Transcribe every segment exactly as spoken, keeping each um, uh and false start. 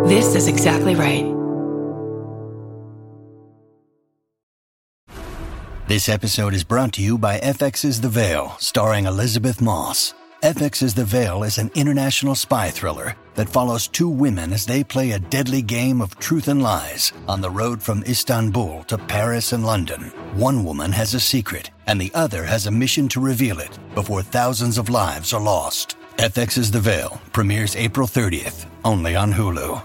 This is exactly right. This episode is brought to you by F X's The Veil, starring Elizabeth Moss. F X's The Veil is an international spy thriller that follows two women as they play a deadly game of truth and lies on the road from Istanbul to Paris and London. One woman has a secret, and the other has a mission to reveal it before thousands of lives are lost. F X's The Veil premieres April thirtieth, only on Hulu.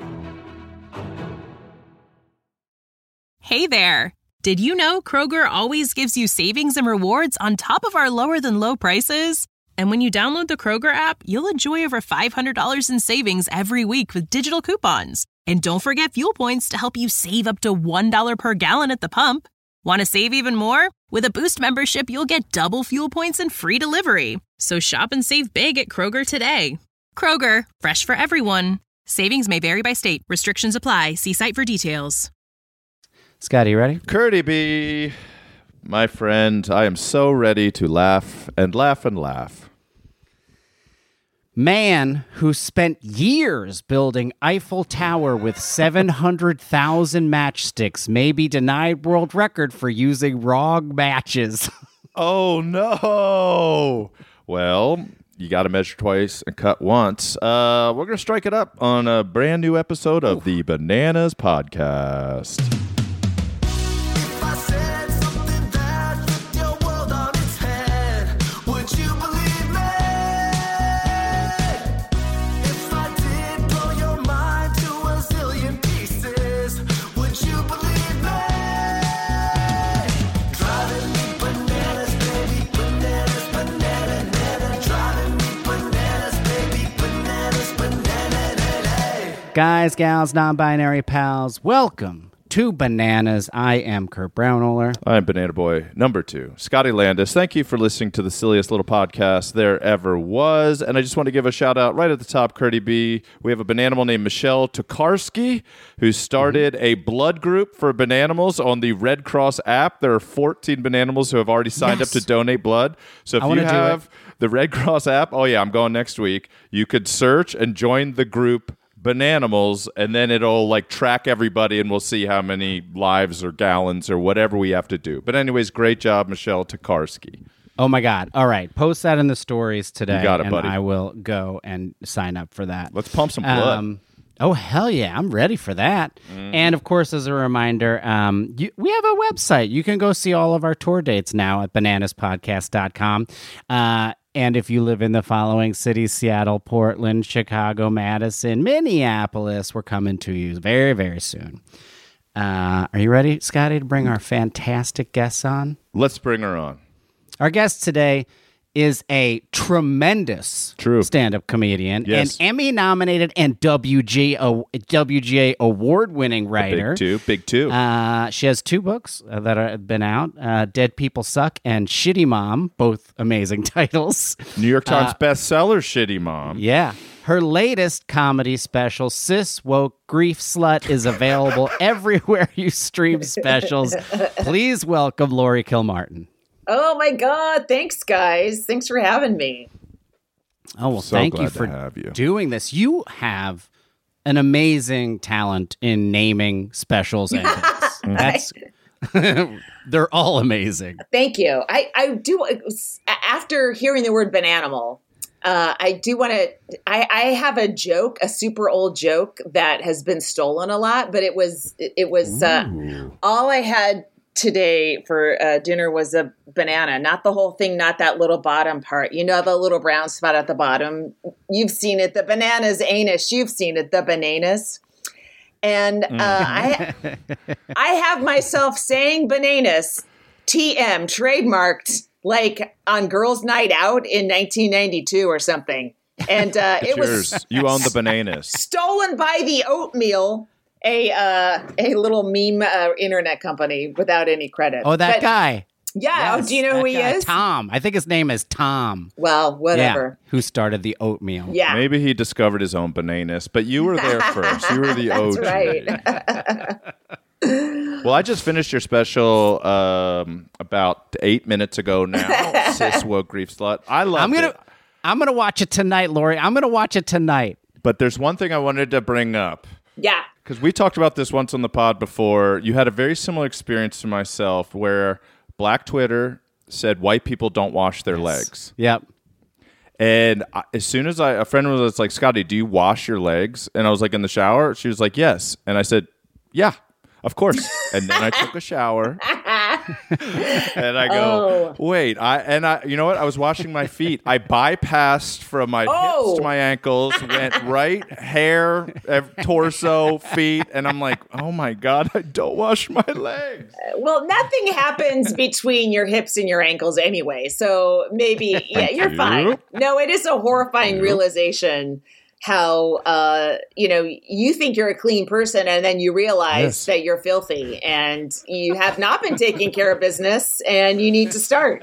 Hey there! Did you know Kroger always gives you savings and rewards on top of our lower-than-low prices? And when you download the Kroger app, you'll enjoy over five hundred dollars in savings every week with digital coupons. And don't forget fuel points to help you save up to one dollar per gallon at the pump. Want to save even more? With a Boost membership, you'll get double fuel points and free delivery. So shop and save big at Kroger today. Kroger, fresh for everyone. Savings may vary by state. Restrictions apply. See site for details. Scotty, you ready? Curdy B, my friend, I am so ready to laugh and laugh and laugh. Man who spent years building Eiffel Tower with seven hundred thousand matchsticks may be denied world record for using wrong matches. Oh, no. Well, you got to measure twice and cut once. Uh, we're going to strike it up on a brand new episode of the Bananas Podcast. Guys, gals, non-binary pals, welcome to Bananas. I am Kurt Brownohler. I'm Banana Boy number two, Scotty Landis. Thank you for listening to the silliest little podcast there ever was. And I just want to give a shout out right at the top, Curdy B. We have a Bananimal named Michelle Tokarski who started mm-hmm. a blood group for Bananimals on the Red Cross app. There are fourteen Bananimals who have already signed yes. up to donate blood. So if I you have the Red Cross app, oh yeah, I'm going next week. You could search and join the group Bananimals, and then it'll like track everybody, and we'll see how many lives or gallons or whatever we have to do. But anyways, great job, Michelle Tokarski. Oh my God! All right, post that in the stories today, you got it, and buddy. I will go and sign up for that. Let's pump some blood. Um, oh hell yeah, I'm ready for that. Mm. And of course, as a reminder, um, you, we have a website. You can go see all of our tour dates now at bananas podcast dot com. Uh, And if you live in the following cities, Seattle, Portland, Chicago, Madison, Minneapolis, we're coming to you very, very soon. Uh, are you ready, Scotty, to bring our fantastic guests on? Let's bring her on. Our guest today is a tremendous True. stand-up comedian, yes. an Emmy-nominated and W G A, W G A award-winning writer. Big two, big two. Uh, she has two books uh, that have been out, uh, Dead People Suck and Shitty Mom, both amazing titles. New York Times uh, bestseller, Shitty Mom. Yeah. Her latest comedy special, Cis Woke Grief Slut, is available everywhere you stream specials. Please welcome Laurie Kilmartin. Oh my God. Thanks, guys. Thanks for having me. Oh, well, so thank you glad for to have you. doing this. You have an amazing talent in naming specials and books. That's they're all amazing. Thank you. I, I do, after hearing the word Bananimal, uh, I do want to, I, I have a joke, a super old joke that has been stolen a lot, but it was, it was, uh, all I had today for uh, dinner was a banana, not the whole thing, not that little bottom part. You know, the little brown spot at the bottom. You've seen it. The banana's anus. You've seen it. The bananas. And uh, I, I have myself saying bananas, T M, trademarked, like on Girls' Night Out in nineteen ninety-two or something. And uh, it yours. was you own the bananas. Stolen by the oatmeal. A uh, a little meme uh, internet company without any credit. Oh, that but, guy. Yeah. Yes, oh, do you know who he guy, is? Tom. I think his name is Tom. Well, whatever. Yeah, who started the oatmeal. Yeah. Maybe he discovered his own bananas, but you were there first. You were the That's O G. Right. Well, I just finished your special um, about eight minutes ago now. Cis Woke Grief Slut. I love I'm gonna, it. I'm gonna watch it tonight, Lori. I'm gonna watch it tonight. But there's one thing I wanted to bring up. Yeah. Because we talked about this once on the pod before. You had a very similar experience to myself where Black Twitter said white people don't wash their yes. legs. Yep. And I, as soon as I, a friend was like, Scotty, do you wash your legs? And I was like, in the shower? She was like, yes. And I said, yeah, of course. And then I took a shower. And I go, oh. wait, I and I, you know what? I was washing my feet. I bypassed from my oh. hips to my ankles, went right hair, torso, feet, and I'm like, oh my God, I don't wash my legs. Well, nothing happens between your hips and your ankles anyway, so maybe yeah, you're you? fine. No, it is a horrifying you? realization. How, uh, you know, you think you're a clean person and then you realize yes. that you're filthy and you have not been taking care of business and you need to start.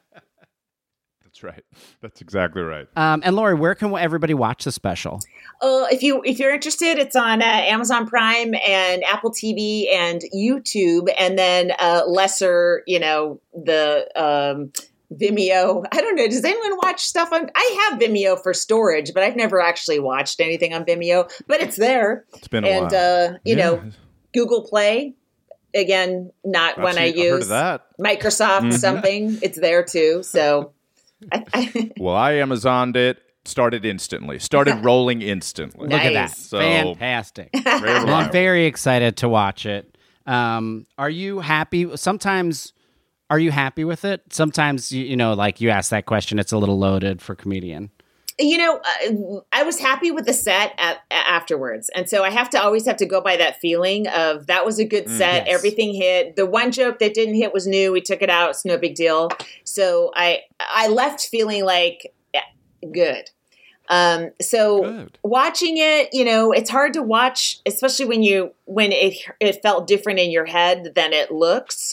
That's right. That's exactly right. Um, and Lori, where can everybody watch the special? Uh, if, you, if you're interested, it's on uh, Amazon Prime and Apple T V and YouTube, and then uh, lesser, you know, the... Um, Vimeo. I don't know. Does anyone watch stuff on? I have Vimeo for storage, but I've never actually watched anything on Vimeo. But it's there. It's been a and, while. And uh, you yeah. know, Google Play. Again, not I've one seen, I use. Heard of that. Microsoft mm-hmm. something. It's there too. So. I, I well, I Amazoned it. Started instantly. Started rolling instantly. Nice. Look at that. So, fantastic. Well, I'm very excited to watch it. Um, are you happy? Sometimes. Are you happy with it? Sometimes, you, you know, like you ask that question, it's a little loaded for comedian. You know, uh, I was happy with the set at, afterwards. And so I have to always have to go by that feeling of that was a good set. Mm, yes. Everything hit. The one joke that didn't hit was new. We took it out. It's no big deal. So I I left feeling like yeah, good. Um, so good. Watching it, you know, it's hard to watch, especially when you when it it felt different in your head than it looks.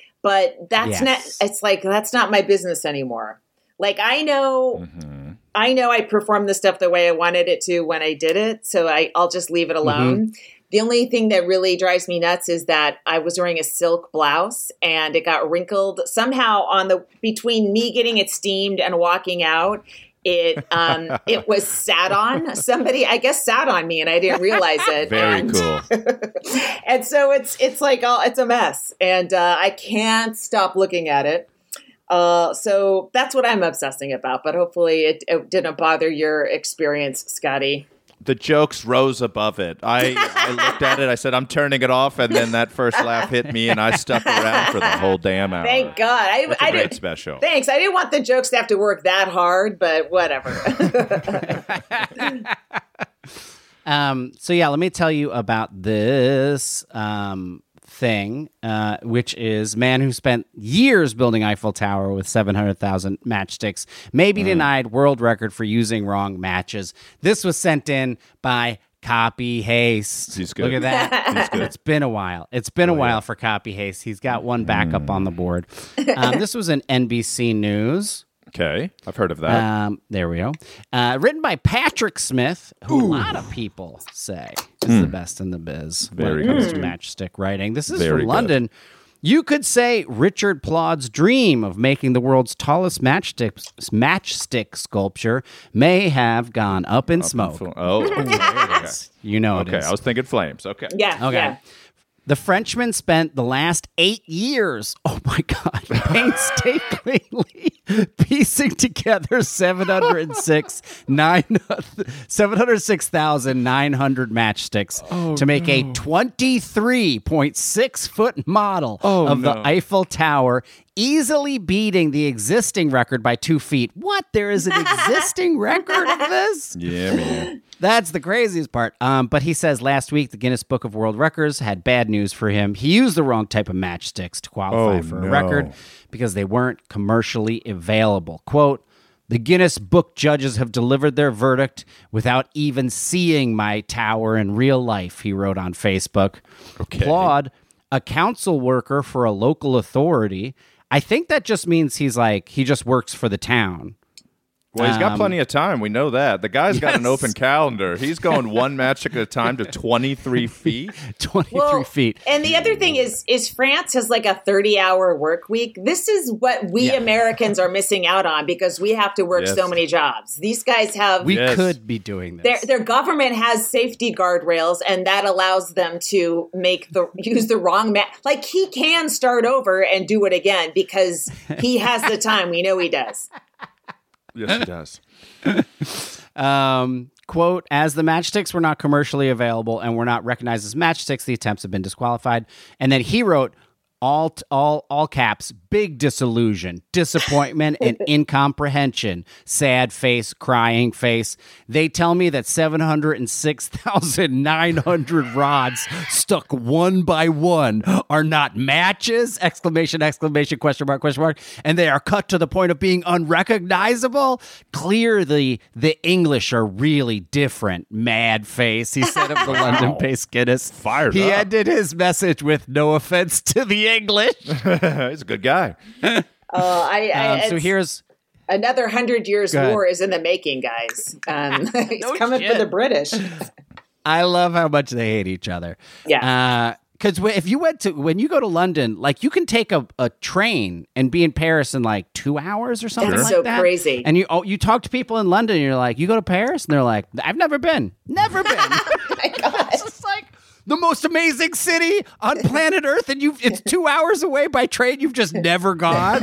But that's yes. not, it's like, that's not my business anymore. Like, I know, mm-hmm. I know I performed the stuff the way I wanted it to when I did it. So I, I'll just leave it alone. Mm-hmm. The only thing that really drives me nuts is that I was wearing a silk blouse and it got wrinkled somehow on the, between me getting it steamed and walking out. It um it was sat on somebody, I guess sat on me and I didn't realize it. Very and, cool. And so it's it's like oh, it's a mess, and uh, I can't stop looking at it. Uh, so that's what I'm obsessing about. But hopefully it, it didn't bother your experience, Scotty. The jokes rose above it. I, I looked at it. I said, I'm turning it off. And then that first laugh hit me, and I stuck around for the whole damn hour. Thank God. I, That's a I great did, special. Thanks. I didn't want the jokes to have to work that hard, but whatever. um. So, yeah, let me tell you about this um, thing, uh, which is man who spent years building Eiffel Tower with seven hundred thousand matchsticks may be mm. denied world record for using wrong matches. This was sent in by Copy Haste. He's good. Look at that. He's good. It's been a while. It's been oh, a while yeah. for Copy Haste. He's got one backup mm. on the board. Um, this was an N B C News. Okay, I've heard of that. Um, there we go. Uh, written by Patrick Smith, who Ooh. a lot of people say is mm. the best in the biz Very when it good. comes to matchstick writing. This is Very from London. Good. You could say Richard Plodd's dream of making the world's tallest matchstick, matchstick sculpture may have gone up in up smoke. In fl- oh, okay. You know okay, it is. I was thinking flames. Okay. Yeah. Okay. Yeah. The Frenchman spent the last eight years, oh my God, painstakingly piecing together seven hundred six thousand nine hundred matchsticks oh, to make no. a twenty-three point six foot model oh, of no. the Eiffel Tower, easily beating the existing record by two feet. What? There is an existing record of this? Yeah, man. That's the craziest part. Um, but he says last week the Guinness Book of World Records had bad news for him. He used the wrong type of matchsticks to qualify oh, for no. a record because they weren't commercially available. Quote, the Guinness Book judges have delivered their verdict without even seeing my tower in real life, he wrote on Facebook. Okay. Plodd, a council worker for a local authority, I think that just means he's like, he just works for the town. Well, he's got Um, plenty of time. We know that. The guy's got an Yes. open calendar. He's going one match at a time to twenty-three feet. twenty-three Well, feet. And the other thing is, is France has like a thirty-hour work week. This is what we Yeah. Americans are missing out on because we have to work Yes. so many jobs. These guys have We Yes. could be doing their this. their government has safety guardrails, and that allows them to make the use the wrong man. Like he can start over and do it again because he has the time. We know he does. Yes, he does. Um, quote, as the matchsticks were not commercially available and were not recognized as matchsticks, the attempts have been disqualified. And then he wrote, all, all, all caps, big disillusion, disappointment, and incomprehension, sad face, crying face. They tell me that seven hundred six thousand nine hundred rods stuck one by one are not matches, exclamation, exclamation, question mark, question mark, and they are cut to the point of being unrecognizable. Clearly, the English are really different, mad face, he said of the London-based Guinness. Fired He up. ended his message with no offense to the English. He's a good guy. Uh, I, I, Um, so it's- here's Another hundred years Go ahead. war is in the making, guys. Um, he's No coming shit. for the British. I love how much they hate each other. Yeah. Because if you went to, when you go to London, like you can take a, a train and be in Paris in like two hours or something That's like so that. crazy. And you oh, you talk to people in London and you're like, you go to Paris? And they're like, I've never been. Never been. It's just like the most amazing city on planet Earth, and you it's two hours away by train. You've just never gone.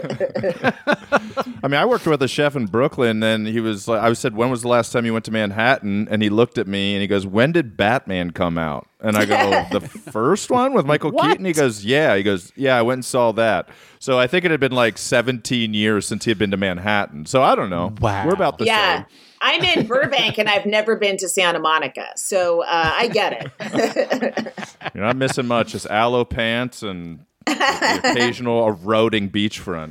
I mean, I worked with a chef in Brooklyn, and he was like, I said, when was the last time you went to Manhattan? And he looked at me and he goes, when did Batman come out? And I go, the first one with Michael What? Keaton? He goes, yeah. He goes, yeah, I went and saw that. So I think it had been like seventeen years since he had been to Manhattan. So I don't know. Wow. We're about the Yeah. same. I'm in Burbank and I've never been to Santa Monica. So uh, I get it. You're not missing much. Just aloe pants and the occasional eroding beachfront.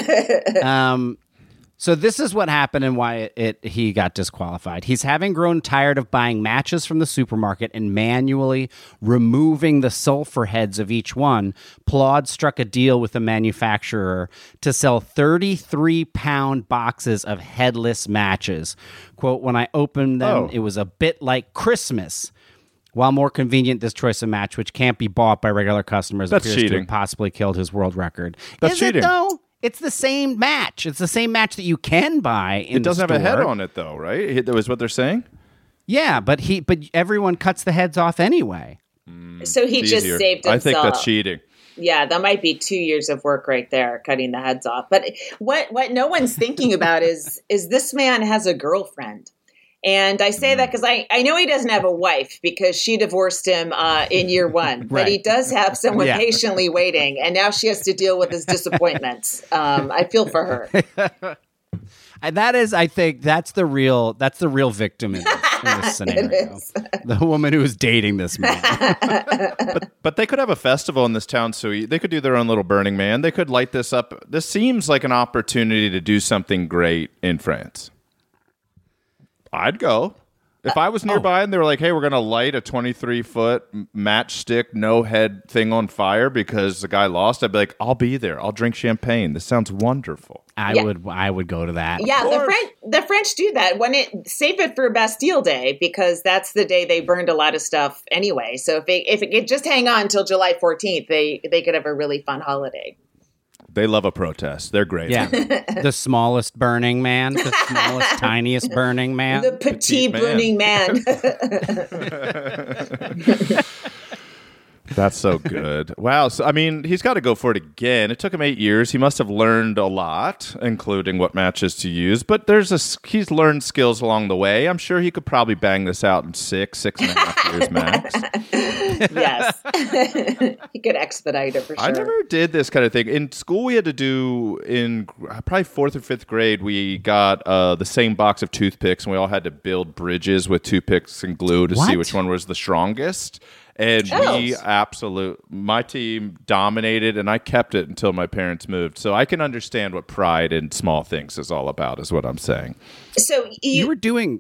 Um, so this is what happened and why it, it he got disqualified. He's having grown tired of buying matches from the supermarket and manually removing the sulfur heads of each one. Plaud struck a deal with the manufacturer to sell thirty-three pound boxes of headless matches. Quote, when I opened them, Oh. it was a bit like Christmas. While more convenient, this choice of match, which can't be bought by regular customers, That's appears to cheating. have possibly killed his world record. That's Is cheating. it, though? It's the same match. It's the same match that you can buy in It doesn't the have a head store. on it, though, right? That was what they're saying? Yeah, but he, but everyone cuts the heads off anyway. So he It's just easier. saved I himself. think that's cheating. Yeah, that might be two years of work right there, cutting the heads off. But what what no one's thinking about is is this man has a girlfriend. And I say that because I, I know he doesn't have a wife because she divorced him uh, in year one. But he Right. does have someone Yeah. patiently waiting. And now she has to deal with his disappointments. Um, I feel for her. And that is, I think, that's the real, that's the real victim in this, in this scenario. is. The woman who is dating this man. But they could have a festival in this town, so they could do their own little Burning Man. They could light this up. This seems like an opportunity to do something great in France. I'd go. If I was nearby and they were like, hey, we're going to light a twenty-three foot matchstick, no head thing on fire because the guy lost, I'd be like, I'll be there. I'll drink champagne. This sounds wonderful. I Yeah. would, I would go to that. Yeah, the course. French the French do that when it save it for Bastille Day because that's the day they burned a lot of stuff anyway. So if it, if it could just hang on until July fourteenth, they they could have a really fun holiday. They love a protest. They're great. Yeah. The smallest Burning Man, the smallest, tiniest Burning Man. The petite, Petite man. burning man. That's so good. Wow. So, I mean, he's got to go for it again. It took him eight years. He must have learned a lot, including what matches to use. But there's a s- he's learned skills along the way. I'm sure he could probably bang this out in six, six and a half years max. Yes. He could expedite it for sure. I never did this kind of thing. In school, we had to do, in probably fourth or fifth grade, we got uh, the same box of toothpicks, and we all had to build bridges with toothpicks and glue to see What? which one was the strongest. And we Oh. absolute, my team dominated, and I kept it until my parents moved. So I can understand what pride in small things is all about, is what I'm saying. So You you, were doing,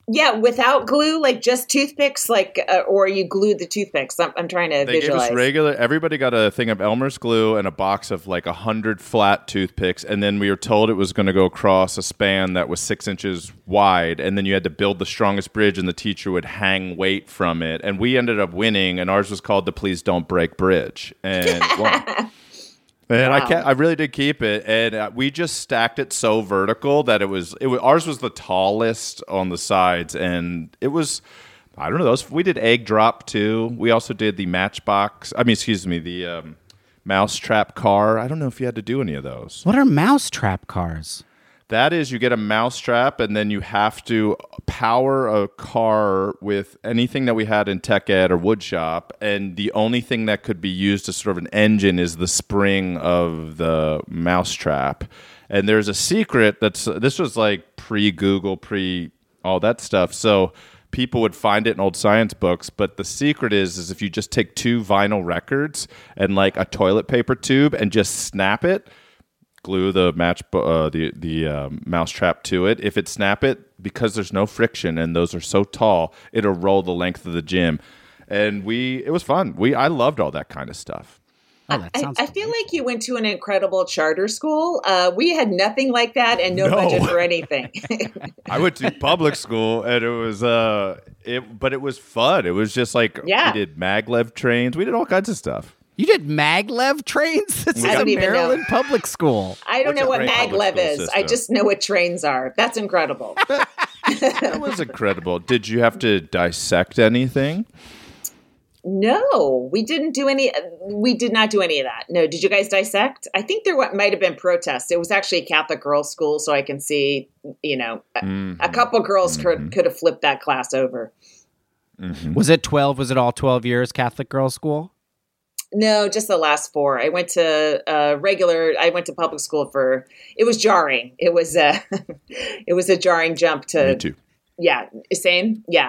Yeah, without glue, like just toothpicks, like, uh, or you glued the toothpicks. I'm, I'm trying to They visualize. gave us regular. Everybody got a thing of Elmer's glue and a box of like a hundred flat toothpicks, and then we were told it was going to go across a span that was six inches wide, and then you had to build the strongest bridge, and the teacher would hang weight from it, and we ended up winning, and ours was called the Please Don't Break Bridge, and won. And Wow. I can't, I really did keep it, and uh, we just stacked it so vertical that it was, it was ours was the tallest on the sides, and it was, I don't know, those we did egg drop too. We also did the Matchbox. I mean, excuse me, the um, Mousetrap car. I don't know if you had to do any of those. What are mousetrap cars? That is, you get a mousetrap, and then you have to power a car with anything that we had in tech ed or wood shop, and the only thing that could be used as sort of an engine is the spring of the mousetrap. And there's a secret that's, this was like pre-Google, pre all that stuff, so people would find it in old science books, but the secret is, is if you just take two vinyl records and like a toilet paper tube and just snap it, glue the match uh, the the um, mousetrap to it. If it snap it, because there's no friction and those are so tall, it'll roll the length of the gym. And we it was fun. We I loved all that kind of stuff. Oh, that I, sounds I feel like you went to an incredible charter school. Uh, we had nothing like that and no, No. budget for anything. I went to public school and it was uh it but it was fun. It was just like Yeah. we did maglev trains. We did all kinds of stuff. You did maglev trains? This is I a don't even know. Maryland public school. I don't What's know a what great public maglev school is. I system? just know what trains are. That's incredible. That was incredible. Did you have to dissect anything? No, we didn't do any. We did not do any of that. No, did you guys dissect? I think there might have been protests. It was actually a Catholic girls' school, so I can see, you know, a, Mm-hmm. a couple girls could could have flipped that class over. Was it twelve? Was it all twelve years Catholic girls' school? No, just the last four. I went to uh, regular. I went to public school for. It was jarring. It was a. It was a jarring jump to. Me too. Yeah, same. Yeah.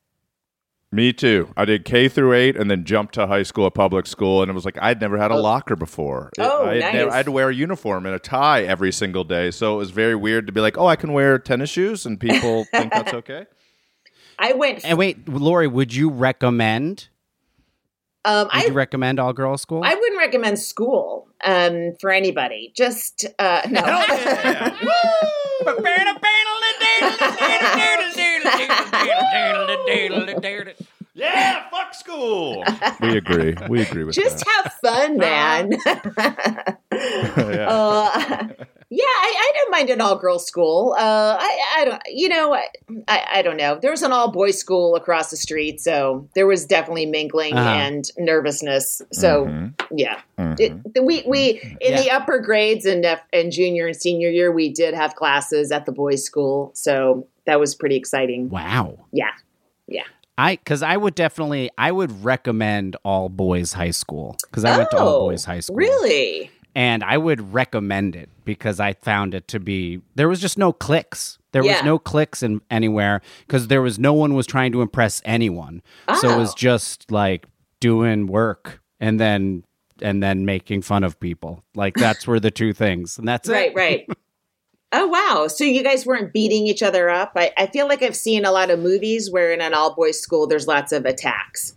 Me too. I did K through eight and then jumped to high school, a public school, and it was like I'd never had a locker before. Oh, I had, nice. never, I had to wear a uniform and a tie every single day, so it was very weird to be like, "Oh, I can wear tennis shoes," and people think that's okay. I went. And wait, Lori, would you recommend? Um, Would I you recommend all girls school? I wouldn't recommend school um, for anybody. Just uh, no. Yeah, fuck school. We agree. We agree with Just that. have fun, man. Yeah. uh, yeah, I, I don't mind an all-girls school. Uh, I, I don't, you know, I, I don't know. There was an all-boys school across the street, so there was definitely mingling Uh-huh. and nervousness. So, Mm-hmm. yeah, it, we we in Yeah. the upper grades and and junior and senior year, we did have classes at the boys' school, so that was pretty exciting. Wow. Yeah, yeah. I because I would definitely I would recommend all boys high school because I went to all Oh, boys high school. Really? And I would recommend it because I found it to be there was just no cliques. There Yeah. was no cliques in anywhere because there was no one was trying to impress anyone. So it was Oh. just like doing work and then and then making fun of people. Like that's were the two things. And that's Right, it. right. Oh, wow. So you guys weren't beating each other up? I, I feel like I've seen a lot of movies where in an all-boys school, there's lots of attacks.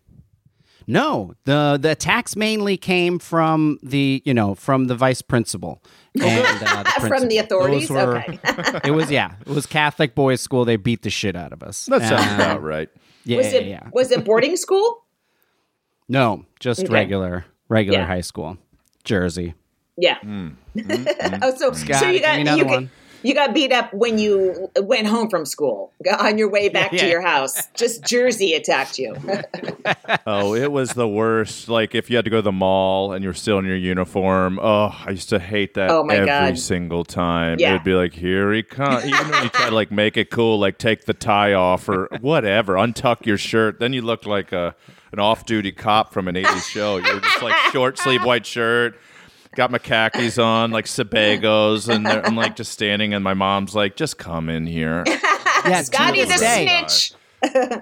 No, the the attacks mainly came from the you know from the vice principal and uh, the From the principal. authorities? Those were- Okay. It was yeah, it was Catholic boys' school. They beat the shit out of us. That sounds Um, about right. Yeah, was it yeah. was it boarding school? No, just Okay. regular regular Yeah. high school, Jersey. Yeah. Mm. oh, so Scott, so you give got me another you, got one. you got beat up when you went home from school on your way back Yeah, to yeah. your house. Just Jersey attacked you. Oh, it was the worst. Like if you had to go to the mall and you're still in your uniform. Oh, I used to hate that Oh, my every God. single time. Yeah. It would be like, here he comes. Even when you try to like make it cool, like take the tie off or whatever, untuck your shirt. Then you look like a an off-duty cop from an eighties show. You're just like short sleeve white shirt. Got my khakis on, like Sebagos, and they're- I'm like just standing, and my mom's like, "Just come in here." Yeah, Scotty to the this day, snitch.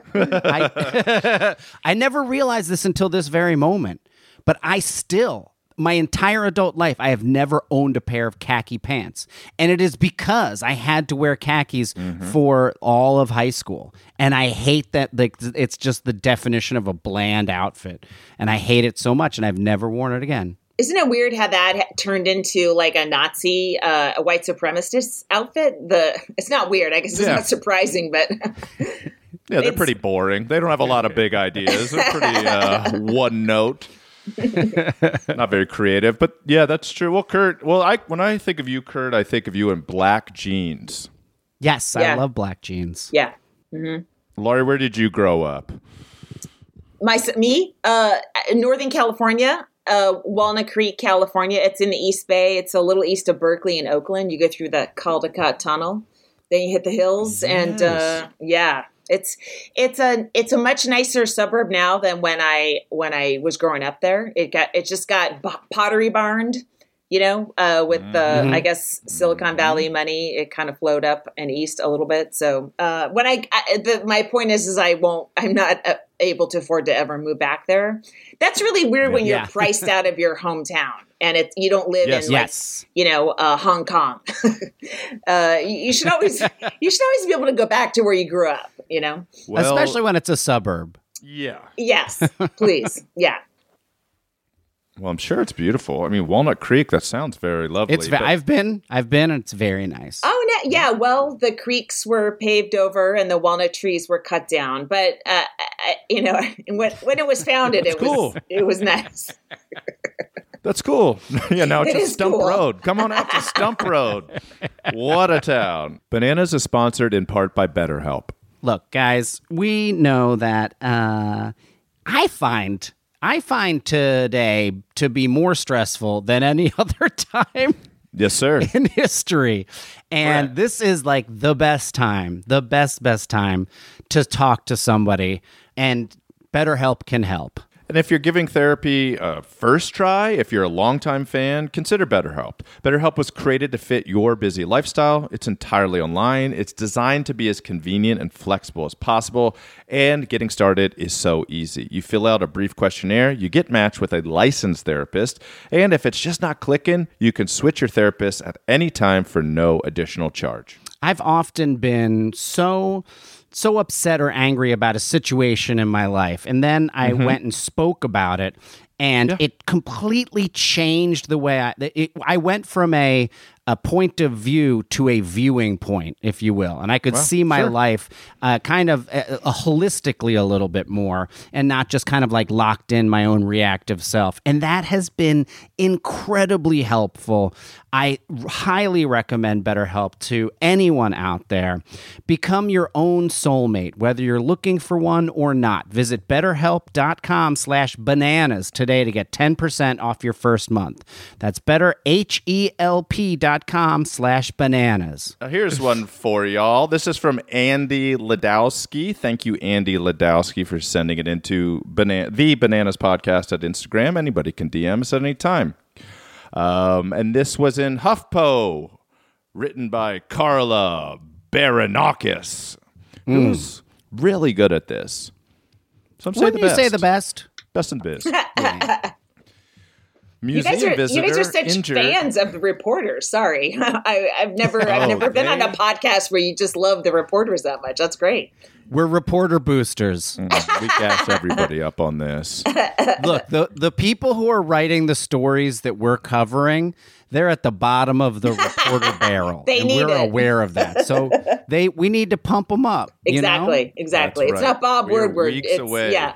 I, I never realized this until this very moment, but I still my entire adult life, I have never owned a pair of khaki pants. And it is because I had to wear khakis mm-hmm. for all of high school. And I hate that. Like, it's just the definition of a bland outfit. And I hate it so much, and I've never worn it again. Isn't it weird how that ha- turned into like a Nazi, uh, a white supremacist outfit? The It's not weird. I guess it's yeah. not surprising, but... Yeah, they're pretty boring. They don't have a lot of big ideas. They're pretty uh, one note. Not very creative. But yeah, that's true. Well, Kurt, well, I when I think of you, Kurt, I think of you in black jeans. Yes, yeah. I love black jeans. Yeah. Mm-hmm. Laurie, where did you grow up? My Me? Uh, Northern California. Uh, Walnut Creek, California. It's in the East Bay. It's a little east of Berkeley and Oakland. You go through the Caldecott Tunnel, then you hit the hills, yes. and uh, yeah, it's it's a it's a much nicer suburb now than when I when I was growing up there. It got it just got pottery barned, you know, uh, with the mm-hmm. I guess Silicon Valley money. It kind of flowed up and east a little bit. So uh, when I, I the, my point is is I won't I'm not uh, able to afford to ever move back there. That's really weird when you're yeah. priced out of your hometown and it's you don't live yes, in like, yes. you know uh, Hong Kong. uh, you, you should always you should always be able to go back to where you grew up. You know, well, especially when it's a suburb. Yeah. Yes, please. Yeah. Well, I'm sure it's beautiful. I mean, Walnut Creek, that sounds very lovely. It's. But... I've been. I've been. And it's very nice. Oh, no, yeah. Well, the creeks were paved over and the walnut trees were cut down. But uh, I, you know, when when it was founded, it cool. was it was nice. That's cool. Yeah, now it's it just Stump cool. Road. Come on out to Stump Road. What a town. Bananas is sponsored in part by BetterHelp. Look, guys, we know that uh, I find. I find today to be more stressful than any other time yes, sir. in history. And Correct. This is like the best time, the best, best time to talk to somebody. And BetterHelp can help. And if you're giving therapy a first try, if you're a longtime fan, consider BetterHelp. BetterHelp was created to fit your busy lifestyle. It's entirely online. It's designed to be as convenient and flexible as possible. And getting started is so easy. You fill out a brief questionnaire, you get matched with a licensed therapist, and if it's just not clicking, you can switch your therapist at any time for no additional charge. I've often been so... so upset or angry about a situation in my life. And then I mm-hmm. went and spoke about it, and yeah. it completely changed the way I... It, I went from a, a point of view to a viewing point, if you will. And I could well, see my sure. life uh, kind of uh, uh, holistically a little bit more and not just kind of like locked in my own reactive self. And that has been incredibly helpful. I highly recommend BetterHelp to anyone out there. Become your own soulmate, whether you're looking for one or not. Visit betterhelp.com slash bananas today to get ten percent off your first month. That's betterhelp.com slash bananas. Now here's one for y'all. This is from Andy Ladowski. Thank you, Andy Ladowski, for sending it into Bana- the Bananas Podcast at Instagram. Anybody can D M us at any time. Um, and this was in HuffPo, written by Carla Baranakis, who's mm. really good at this. So I'm saying the Wouldn't you best. say the best? Best in biz. Yeah. Museum you guys are, visitor you guys are such injured. fans of the reporters. Sorry, I, I've never, I've Oh, never been they- on a podcast where you just love the reporters that much. That's great. We're reporter boosters. Mm, we gas everybody up on this. Look, the the people who are writing the stories that we're covering, they're at the bottom of the reporter barrel. They and need we're it. aware of that. So they we need to pump them up. you know? Exactly, exactly. That's It's right. not Bob We are Woodward. weeks It's away. yeah.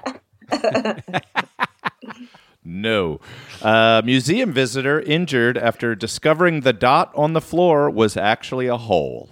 No. Uh, museum visitor injured after discovering the dot on the floor was actually a hole.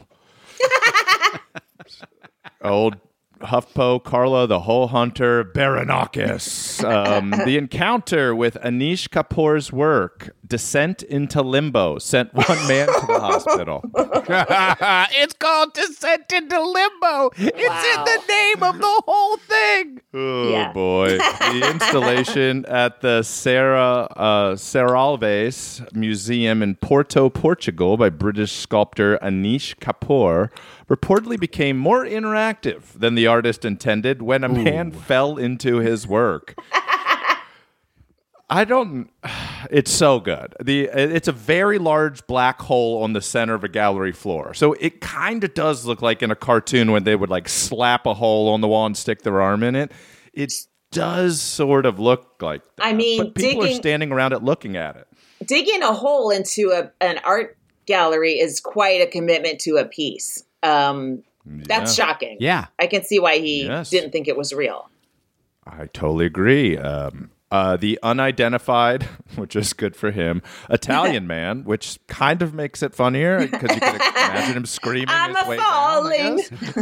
Old HuffPo Carla the Hole Hunter Baranakis. Um, the encounter with Anish Kapoor's work, Descent into Limbo, sent one man to the hospital. It's called Descent into Limbo. It's Wow. in the name of the whole thing. Oh, Yeah. boy. The installation at the Serra, uh, Serralves Museum in Porto, Portugal by British sculptor Anish Kapoor reportedly became more interactive than the artist intended when a man fell into his work. I don't... It's so good. The It's a very large black hole on the center of a gallery floor. So it kind of does look like in a cartoon when they would like slap a hole on the wall and stick their arm in it. It does sort of look like that. I mean, but people digging, are standing around it looking at it. Digging a hole into a, an art gallery is quite a commitment to a piece. Um, yeah. That's shocking. Yeah. I can see why he yes. didn't think it was real. I totally agree. Um, uh, the unidentified, which is good for him, Italian man, which kind of makes it funnier because you can imagine him screaming I'm his a way falling.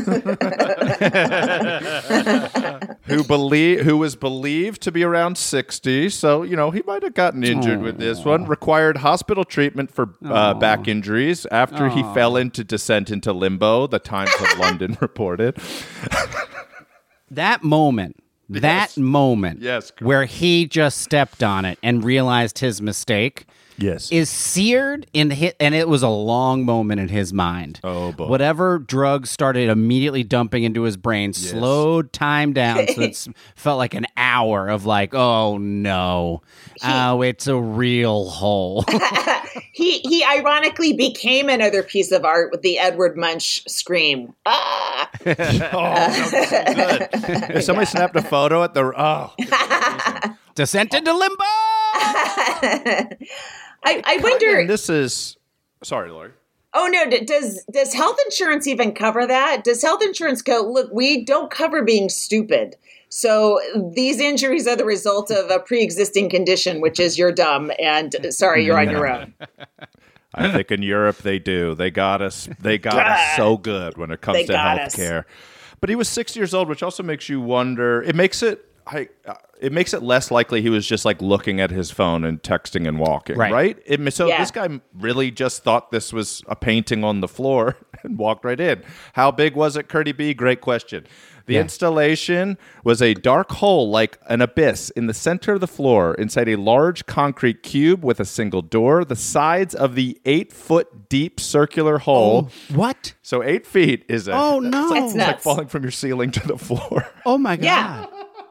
down, who believe who was believed to be around sixty, so you know he might have gotten injured Aww. with this one. Required hospital treatment for uh, back injuries after Aww. he fell into descent into limbo. The Times of London reported that moment. That yes. moment yes, where he just stepped on it and realized his mistake yes. is seared in his, and it was a long moment in his mind. Oh, boy. Whatever drugs started immediately dumping into his brain yes. slowed time down so it felt like an hour of like, oh, no. He, oh, it's a real hole. he he ironically became another piece of art with the Edward Munch scream. Ah! oh, that was so good. If somebody yeah. snapped a photo at the oh, descent into limbo. I, I wonder. This is sorry, Lori. Oh no! Does does health insurance even cover that? Does health insurance go? Look, we don't cover being stupid. So these injuries are the result of a pre-existing condition, which is you're dumb and sorry, you're on your own. I think in Europe they do. They got us. They got us so good when it comes they to healthcare. But he was six years old, which also makes you wonder. It makes it. I, uh, it makes it less likely he was just like looking at his phone and texting and walking, right? right? It, so yeah. this guy really just thought this was a painting on the floor and walked right in. How big was it, Curdy B? Great question. The yeah. installation was a dark hole like an abyss in the center of the floor inside a large concrete cube with a single door. The sides of the eight-foot deep circular hole. Oh, what? So eight feet is a... Oh, no. It's, it's like falling from your ceiling to the floor. Oh, my God. Yeah.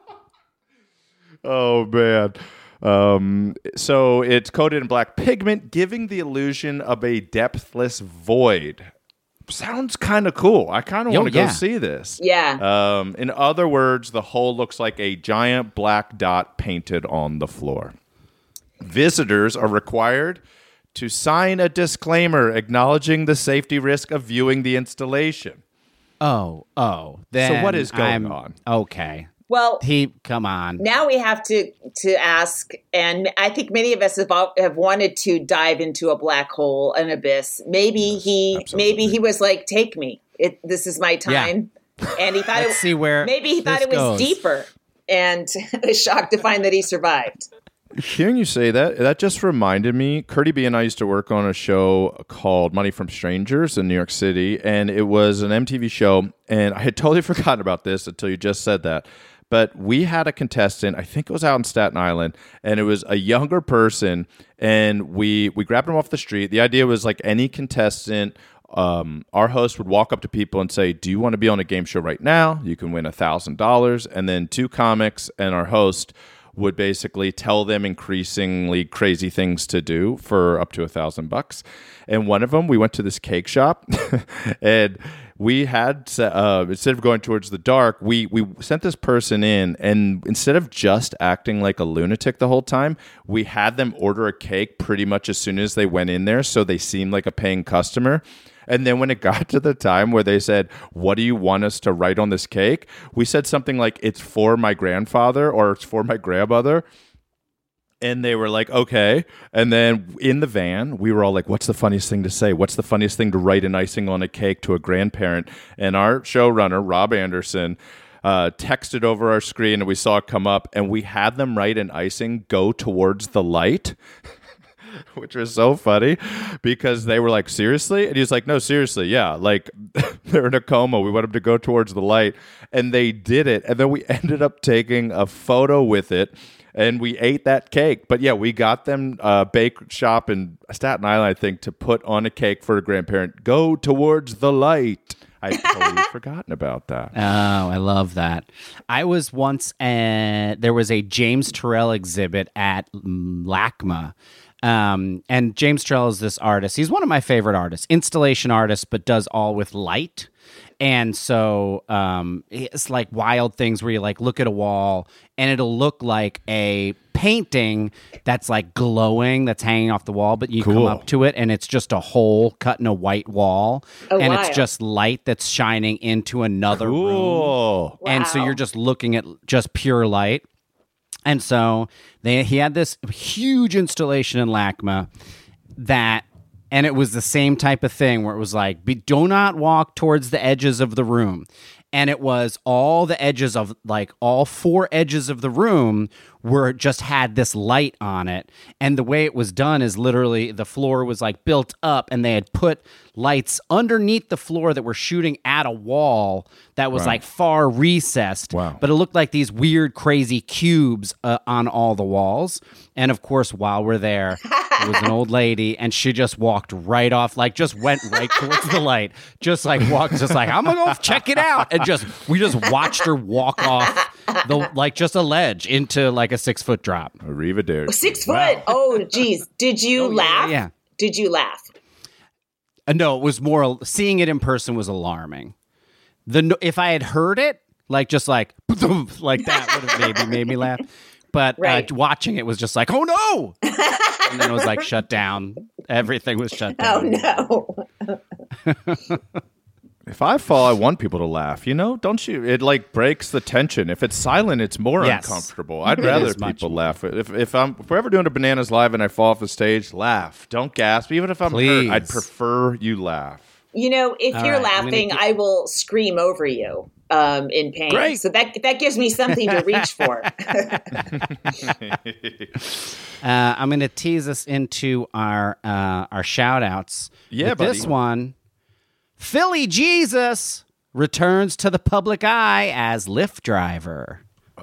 Oh, man. Um, so it's coated in black pigment, giving the illusion of a depthless void. Sounds kind of cool. I kind of want to yeah. go see this. Yeah. Um, in other words, the hole looks like a giant black dot painted on the floor. Visitors are required to sign a disclaimer acknowledging the safety risk of viewing the installation. Oh, oh. Then so what is going I'm, on? Okay. Well, he come on. Now we have to to ask, and I think many of us have have wanted to dive into a black hole, an abyss. Maybe yes, he, absolutely. maybe he was like, "Take me, it, this is my time," yeah. and he thought, Let's it, see where maybe he thought it was goes. deeper, and was shocked to find that he survived. Hearing you say that, that just reminded me, Curdy B and I used to work on a show called Money from Strangers in New York City, and it was an M T V show, and I had totally forgotten about this until you just said that. But we had a contestant, I think it was out in Staten Island, and it was a younger person, and we we grabbed him off the street. The idea was like any contestant, um, our host would walk up to people and say, do you want to be on a game show right now? You can win one thousand dollars. And then two comics and our host would basically tell them increasingly crazy things to do for up to a thousand bucks. And one of them, we went to this cake shop, and we had, uh, instead of going towards the dark, we we sent this person in, and instead of just acting like a lunatic the whole time, we had them order a cake pretty much as soon as they went in there, so they seemed like a paying customer. And then when it got to the time where they said, what do you want us to write on this cake? We said something like, it's for my grandfather or it's for my grandmother. And they were like, okay. And then in the van, we were all like, what's the funniest thing to say? What's the funniest thing to write an icing on a cake to a grandparent? And our showrunner, Rob Anderson, uh, texted over our screen, and we saw it come up, and we had them write an icing, go towards the light. Which was so funny because they were like, seriously? And he was like, no, seriously, yeah. Like, they're in a coma. We want them to go towards the light. And they did it. And then we ended up taking a photo with it, and we ate that cake. But yeah, we got them a bake shop in Staten Island, I think, to put on a cake for a grandparent. Go towards the light. I'd totally forgotten about that. Oh, I love that. I was once at, there was a James Turrell exhibit at LACMA. Um, and James Turrell is this artist. He's one of my favorite artists, installation artist, but does all with light. And so um, it's like wild things where you like look at a wall and it'll look like a painting that's like glowing, that's hanging off the wall, but you Cool. come up to it and it's just a hole cut in a white wall. Oh, and wow. it's just light that's shining into another room. Cool. And so Wow. you're just looking at just pure light. And so they he had this huge installation in LACMA that, and it was the same type of thing where it was like, be, do not walk towards the edges of the room. And it was all the edges of, like, all four edges of the room were just had this light on it. And the way it was done is literally the floor was, like, built up, and they had put lights underneath the floor that were shooting at a wall that was, Wow. like, far recessed. Wow. But it looked like these weird, crazy cubes uh, on all the walls. And, of course, while we're there, it was an old lady, and she just walked right off, like, just went right towards the light. Just, like, walked, just like, I'm going to go check it out. And just, we just watched her walk off, the like, just a ledge into, like, a six-foot drop. Arrivederci. Six foot. Wow. Oh, geez. Did you Oh, yeah, laugh? yeah. Did you laugh? Uh, no, it was more, seeing it in person was alarming. The no- If I had heard it, like, just like, like that would have maybe made me laugh. But Right. uh, watching it was just like, oh, no! And then it was, like, shut down. Everything was shut Oh, down. no. If I fall, I want people to laugh. You know, don't you? It like breaks the tension. If it's silent, it's more Yes. uncomfortable. I'd It rather is much people more. laugh. If if I'm if we're ever doing a Bananas Live and I fall off the stage, laugh. Don't gasp. Even if I'm Please. hurt, I'd prefer you laugh. You know, if All you're right, I'm laughing, gonna I will scream over you um, in pain. Great. So that that gives me something to reach for. Uh, I'm going to tease us into our uh, our shout outs. Yeah, With buddy. This one, Philly Jesus returns to the public eye as Lyft driver.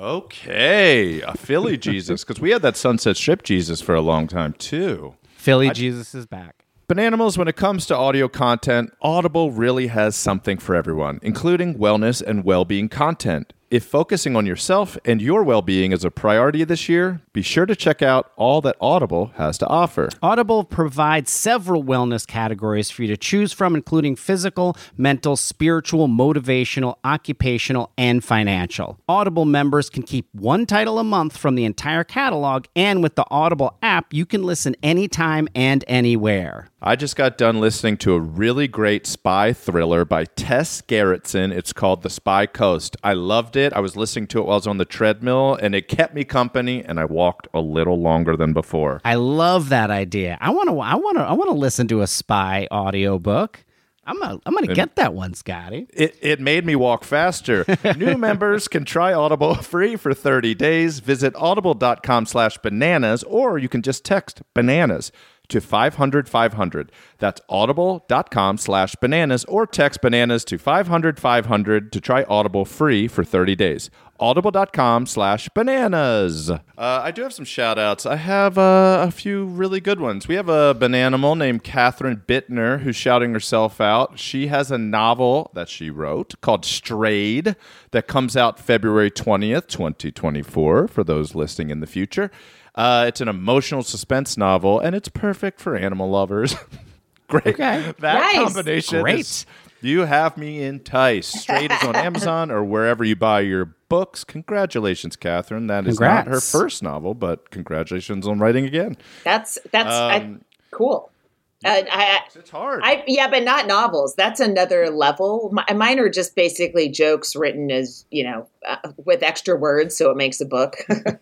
Okay, a Philly Jesus, because we had that Sunset Strip Jesus for a long time too. Philly Jesus is back. Bananimals, when it comes to audio content, Audible really has something for everyone, including wellness and well-being content. If focusing on yourself and your well-being is a priority this year, be sure to check out all that Audible has to offer. Audible provides several wellness categories for you to choose from, including physical, mental, spiritual, motivational, occupational, and financial. Audible members can keep one title a month from the entire catalog, and with the Audible app, you can listen anytime and anywhere. I just got done listening to a really great spy thriller by Tess Gerritsen. It's called The Spy Coast. I loved it. I was listening to it while I was on the treadmill, and it kept me company, and I walked a little longer than before. I love that idea. I want to. I want to. I want to listen to a spy audiobook. I'm gonna. I'm gonna get that one, Scotty. It, it made me walk faster. New members can try Audible free for thirty days. Visit audible.com slash bananas, or you can just text bananas to five hundred five hundred. That's audible.com slash bananas, or text bananas to five hundred five hundred to try Audible free for thirty days. Audible.com slash bananas. Uh, I do have some shout outs. I have uh, a few really good ones. We have a bananimal named Catherine Bittner who's shouting herself out. She has a novel that she wrote called Strayed that comes out February twentieth, twenty twenty-four, for those listening in the future. Uh, it's an emotional suspense novel, and it's perfect for animal lovers. Great. Okay. That Nice. combination Great. is- you have me enticed. Straight is on Amazon or wherever you buy your books. Congratulations, Catherine. That is not her Congrats. first novel, but congratulations on writing again. That's that's I, Um, cool. Uh, I, It's hard. I yeah, but not novels. That's another level. My, mine are just basically jokes written as you know uh, with extra words, so it makes a book.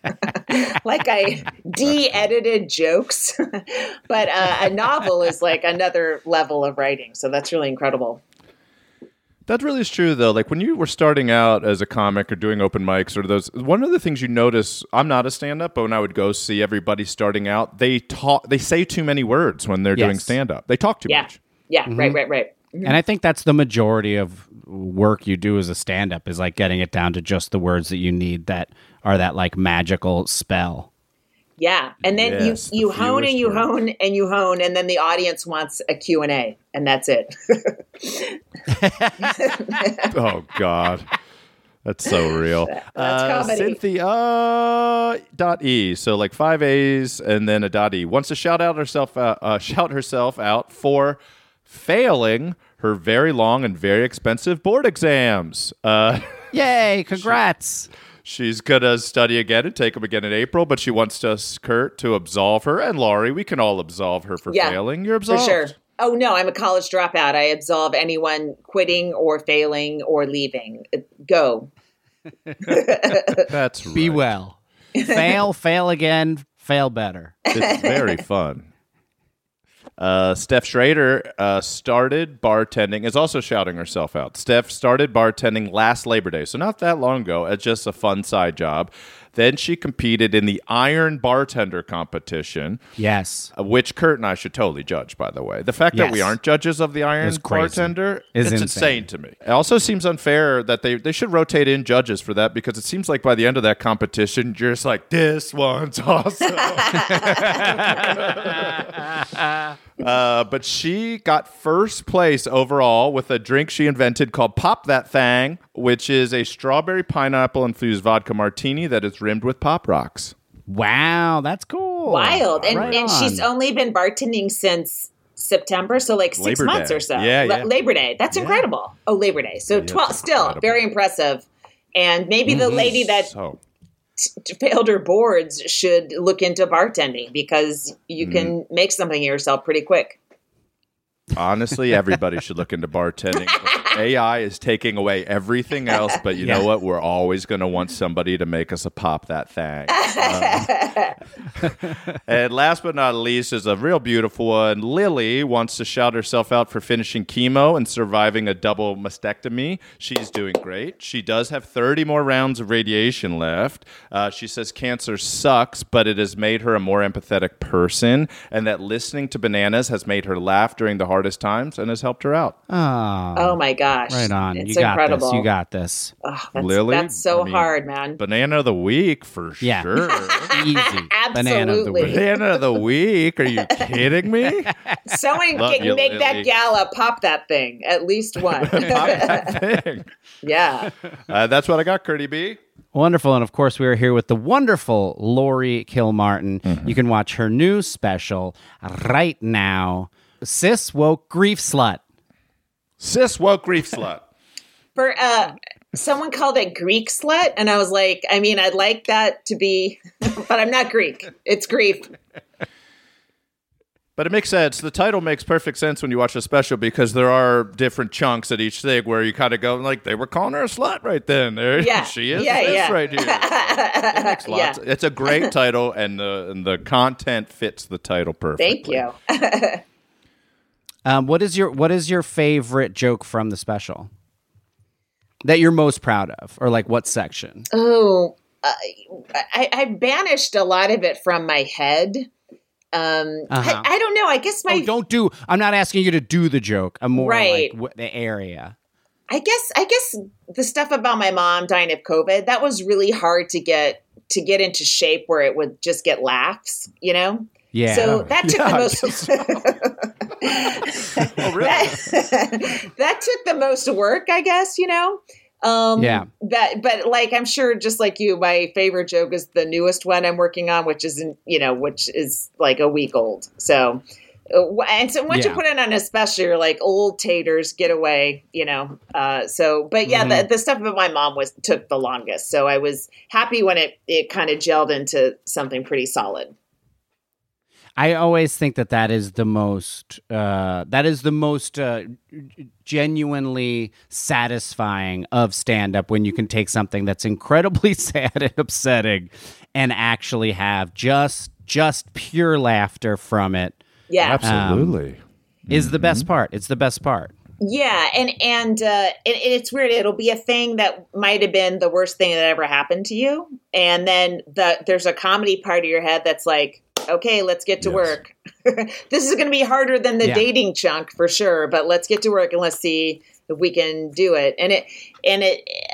Like I de-edited jokes, but uh, a novel is like another level of writing. So that's really incredible. That really is true, though. Like when you were starting out as a comic or doing open mics or those, one of the things you notice, I'm not a stand-up, but when I would go see everybody starting out, they talk, they say too many words when they're doing Yes. stand-up. They talk too Yeah, much. yeah, right, right, right. And I think that's the majority of work you do as a stand-up is like getting it down to just the words that you need that are that like magical spell. Yeah. And then Yes, the you, you hone and fewest you words. hone and you hone, and then the audience wants a Q and A, and that's it. Oh, God. That's so real. That's uh, comedy. Cynthia dot E. So like five A's and then a dot E. Wants to shout out herself out, uh, shout herself out for failing her very long and very expensive board exams. Uh, Yay! Congrats. she's going to study again and take them again in April, but she wants us, Kurt, to absolve her. And Laurie, we can all absolve her for Yeah, failing. You're For absolved. sure. Oh, no, I'm a college dropout. I absolve anyone quitting or failing or leaving. Go. That's right. Be well. Fail, fail again, fail better. It's very fun. Uh, Steph Schrader uh, started bartending, is also shouting herself out. Steph started bartending last Labor Day, so not that long ago, as just a fun side job. Then she competed in the Iron Bartender competition, Yes. uh, which Kurt and I should totally judge, by the way. The fact that we Yes. aren't judges of the Iron It's crazy. Bartender It's it's insane. insane to me. It also seems unfair that they, they should rotate in judges for that, because it seems like by the end of that competition, you're just like, this one's awesome. Uh, but she got first place overall with a drink she invented called Pop That Thang, which is a strawberry pineapple infused vodka martini that is rimmed with Pop Rocks. Wow, that's cool. Wild. And, Right and she's on. only been bartending since September, so like six Labor months Day. or so. Yeah, La- yeah. Labor Day. That's incredible. Oh, Labor Day. So Yeah, twelve, it's still incredible. very impressive. And maybe the lady that So, t- failed her boards should look into bartending, because you can Mm-hmm. make something of yourself pretty quick. honestly, everybody should look into bartending. A I is taking away everything else, but you Yeah. know what? We're always going to want somebody to make us a Pop That Thang. Um, and last but not least is a real beautiful one. Lily wants to shout herself out for finishing chemo and surviving a double mastectomy. She's doing great. She does have thirty more rounds of radiation left. Uh, she says cancer sucks, but it has made her a more empathetic person, and that listening to Bananas has made her laugh during the hardest times and has helped her out. Oh, Oh my gosh. right on. It's you got incredible. this. You got this. Oh, that's, Lily, that's so I mean, hard, man. Banana of the week for Yeah. sure. Easy. Banana of the Absolutely. week. Banana of the week? Are you kidding me? Someone Love get, you, make Lily. that gala pop that thing. At least one. Pop that thing. Yeah. Uh, that's what I got, Curdy B. Wonderful. And of course, we are here with the wonderful Lori Kilmartin. Mm-hmm. You can watch her new special right now, Cis Woke Grief Slut. Cis woke grief slut. For uh someone called it Greek slut, and I was like, I mean, I'd like that to be, but I'm not Greek. It's grief. But it makes sense. The title makes perfect sense when you watch the special, because there are different chunks at each thing where you kind of go like, they were calling her a slut right then. There Yeah. she is. Yeah, this yeah. right here. It makes lots. Yeah. It's a great title, and the and the content fits the title perfectly. Thank you. Um, what is your What is your favorite joke from the special that you're most proud of, or like what section? Oh, uh, I, I banished a lot of it from my head. Um, Uh-huh. I, I don't know. I guess my, Oh, don't do. I'm not asking you to do the joke. I'm more Right. like what, the area. I guess, I guess the stuff about my mom dying of COVID, that was really hard to get to get into shape where it would just get laughs, you know. Yeah. So that took Yeah, the most. Oh, really? that, that took the most work, I guess, you know? Um, Yeah. That, but like, I'm sure just like you, my favorite joke is the newest one I'm working on, which isn't, you know, which is like a week old. So, uh, and so once Yeah. you put it on a special, you're like, old taters, get away, you know? Uh, so, but yeah, Mhm. the, the stuff about my mom was, took the longest. So I was happy when it, it kind of gelled into something pretty solid. I always think that that is the most uh, that is the most uh, genuinely satisfying of stand up, when you can take something that's incredibly sad and upsetting and actually have just just pure laughter from it. Yeah. Absolutely. Is the best part. It's the best part. Yeah, and and uh, it, it's weird. It'll be a thing that might have been the worst thing that ever happened to you, and then the, there's a comedy part of your head that's like, okay, let's get to Yes. work. This is going to be harder than the Yeah. dating chunk for sure, but let's get to work and let's see if we can do it. And it and it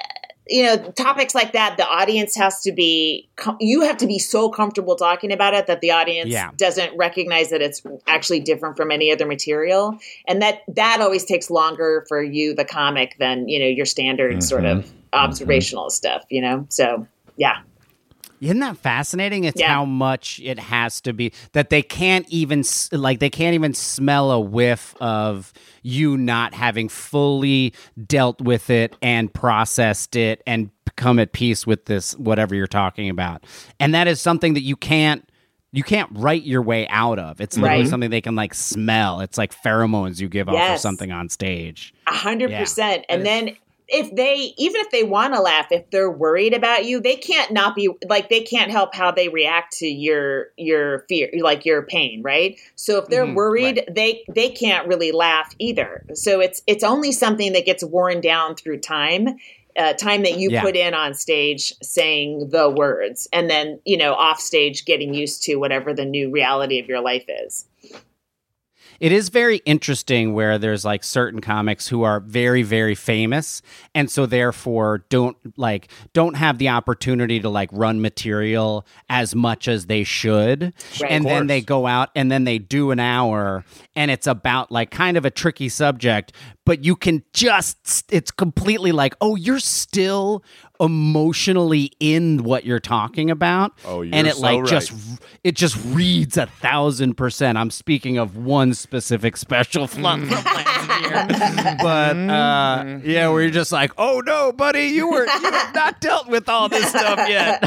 you know, topics like that, the audience has to be, you have to be so comfortable talking about it that the audience yeah. doesn't recognize that it's actually different from any other material. And that, that always takes longer for you, the comic, than, you know, your standard mm-hmm. sort of observational mm-hmm. stuff, you know? So, yeah. Isn't that fascinating? It's yeah. how much it has to be that they can't even like they can't even smell a whiff of you not having fully dealt with it and processed it and come at peace with this whatever you're talking about. And that is something that you can't you can't write your way out of. It's literally right. something they can like smell. It's like pheromones you give yes. off or something on stage. A hundred yeah. percent. And then if they, even if they want to laugh, if they're worried about you, they can't not be like, they can't help how they react to your, your fear, like your pain. Right. So if they're mm-hmm, worried, right. they, they can't really laugh either. So it's, it's only something that gets worn down through time, uh, time that you yeah. put in on stage saying the words, and then, you know, off stage getting used to whatever the new reality of your life is. It is very interesting where there's like certain comics who are very, very famous, and so therefore don't like don't have the opportunity to like run material as much as they should. Right. And then they go out and then they do an hour, and it's about like kind of a tricky subject, but you can just it's completely like, oh, you're still emotionally in what you're talking about. Oh, you're and it so like right. just it just reads a thousand percent. I'm speaking of one specific special flunk from last year. But uh, yeah, where you're just like, oh no, buddy, you were you have not dealt with all this stuff yet.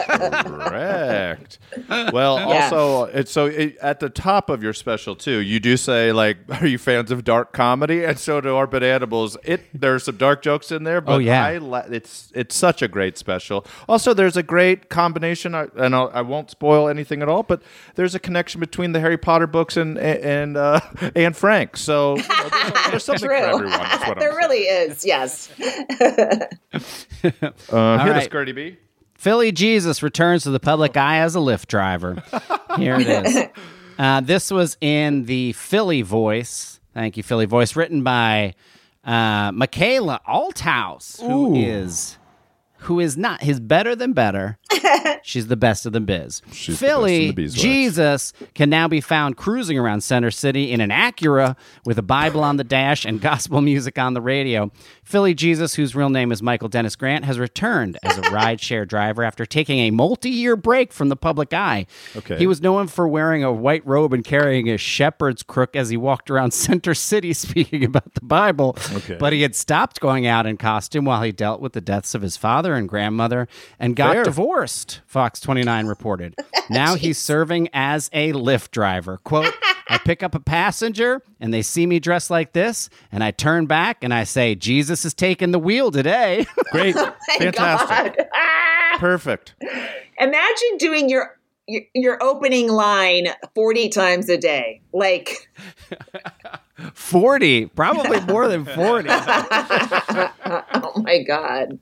Correct. Well, yeah. also, it's so it, at the top of your special too, you do say like, are you fans of dark comedy? And so do our Bananimals. It there's some dark jokes in there, but oh, yeah. I la- it's it's such a great special. Also, there's a great combination, and I'll, I won't spoil anything at all, but there's a connection between the Harry Potter books and and uh, Anne Frank. So you know, there's, there's something True. for everyone. That's what there I'm really saying. is, yes. uh, hit right. us, Gertie B. Philly Jesus returns to the public eye as a Lyft driver. Here it is. Uh, this was in the Philly Voice. Thank you, Philly Voice, written by uh, Michaela Althouse, who Ooh. is who is not his better than better. She's the best of the biz. She's Philly the best Jesus can now be found cruising around Center City in an Acura with a Bible on the dash and gospel music on the radio. Philly Jesus, whose real name is Michael Dennis Grant, has returned as a rideshare driver after taking a multi-year break from the public eye. Okay. He was known for wearing a white robe and carrying a shepherd's crook as he walked around Center City speaking about the Bible. Okay. But he had stopped going out in costume while he dealt with the deaths of his father and grandmother and got Fair. divorced, Fox twenty-nine reported. Now he's serving as a Lyft driver. Quote, I pick up a passenger and they see me dressed like this and I turn back and I say, Jesus is taking the wheel today. Great. Oh Fantastic. Ah! Perfect. Imagine doing your, your your opening line forty times a day. Like forty, probably more than forty. Oh my God.